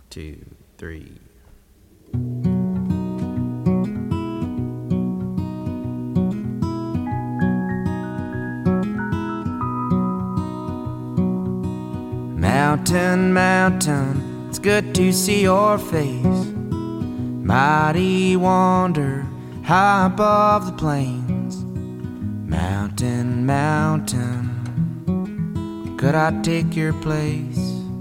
2, 3. Mountain, mountain, it's good to see your face. Mighty wonder, high above the plains. Mountain, mountain, could I take your place?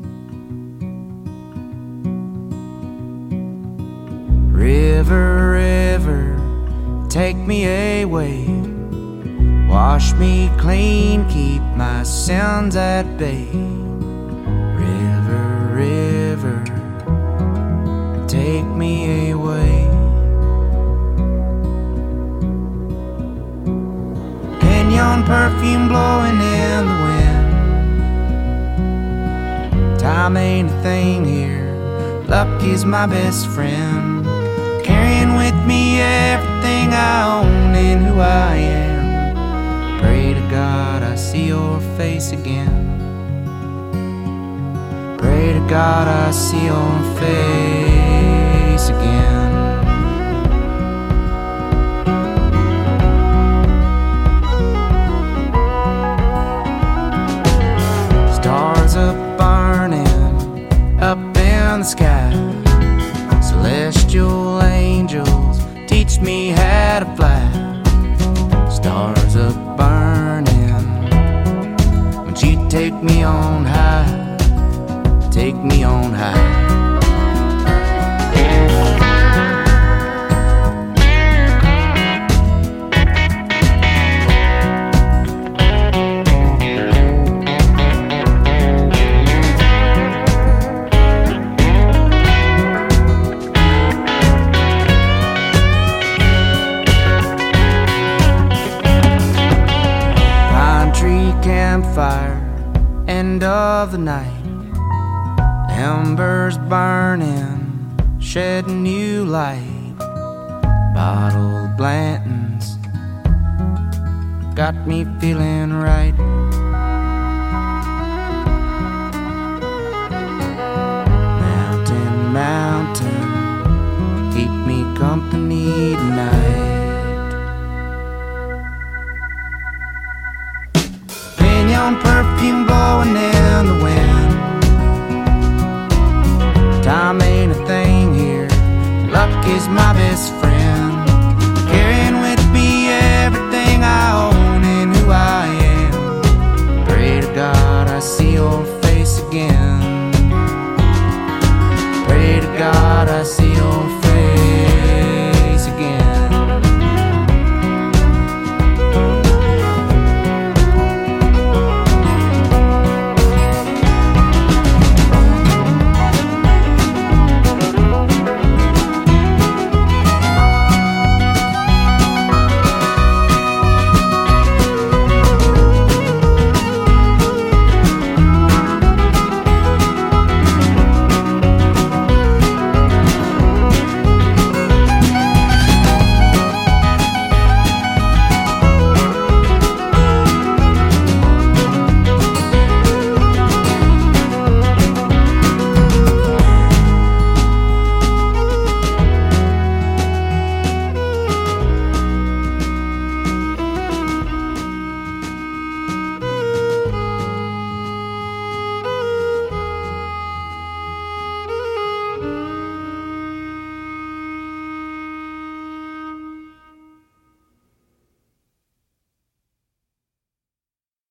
River, river, take me away. Wash me clean, keep my sins at bay. River, river, take me away. Canyon perfume blowing in the wind. Time ain't a thing here, luck is my best friend. Carrying with me everything I own and who I am. Pray to God I see your face again. Pray to God I see your face again. Stars are burning up in the sky. Celestial angels teach me how to fly. Stars are burning, won't you take me on high? Take me on high. Pine tree campfire, end of the night. Embers burning, shedding new light. Bottled Blanton's got me feeling right. Mountain, mountain, keep me company tonight. Pinyon perfume blowing in the wind. Time ain't a thing here, luck is my best friend. Carrying with me everything I own and who I am. Pray to God I see your face again. Pray to God I see